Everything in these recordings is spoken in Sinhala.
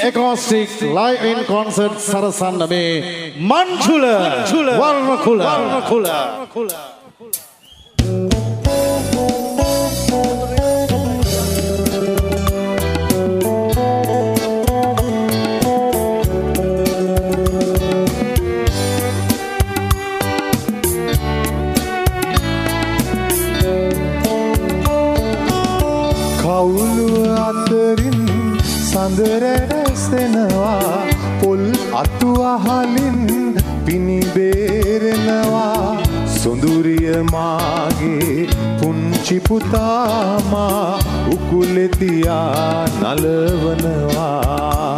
Acoustic live in concert සරසන්න මේ මංජුල වර්ණකුල සඳරැසෙනවා පොල් අතු අහලින් පිනිබේරෙනවා සොඳුරිය මාගේ පුංචි පුතාමා උකුලේ තියා නලවනවා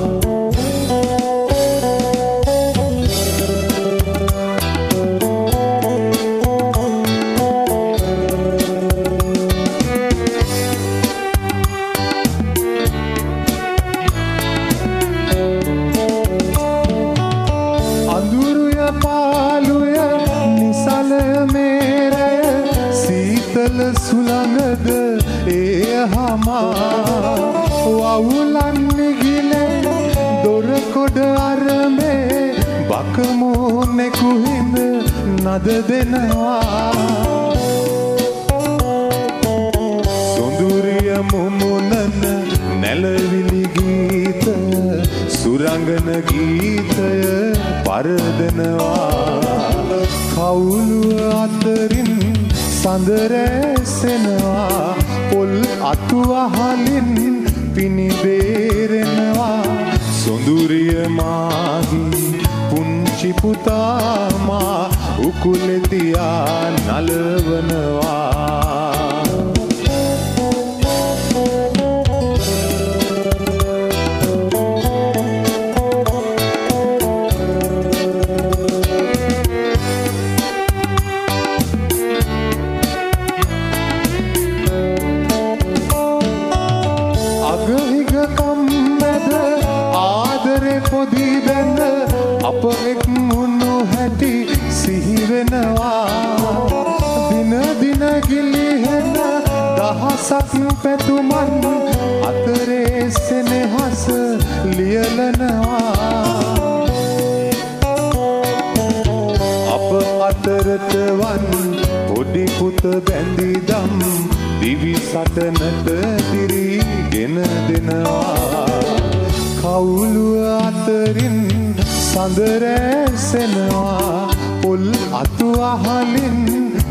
සුළඟද ඒ හමා වවුලන්නේ ගිලෙන් දොරකොඩ අරඹේ බකමෝනේ කුහිඳ නද දෙනවා සොඳුරිය මුමුණන නැලවිලි ගීත සුරංගන ගීතය පරදනවා කවුළු අතරින් සඳරැසෙනවා පොල් අතු අහලින් පිනිබේරෙනවා සොඳුරිය මාගේ පුංචි පුතාමා උකුලේ තියා නලවනවා අප එක් මුණු හැටි සිහිවෙනවා දින දින ගිලිහෙන දහසක් පැතුමන් අතරේ සෙනෙහස ලියලනවා අප අතරට වන් පොඩි පුත බැඳිදම් දිවි සටනට දිරිගෙන දෙනවා කවුළු අතරින් සඳරැසෙනවා පොල් අතු අහලින්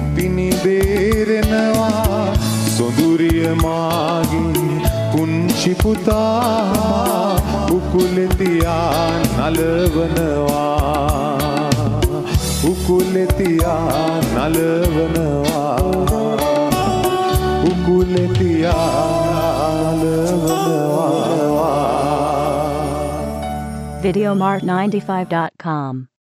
පිනිබේරෙනවා සොඳුරිය මාගේ පුංචි පුතාමා උකුලේ තියා නලවනවා උකුලේ තියා නලවනවා උකුලේ තියා නලවනවා Videomart95.com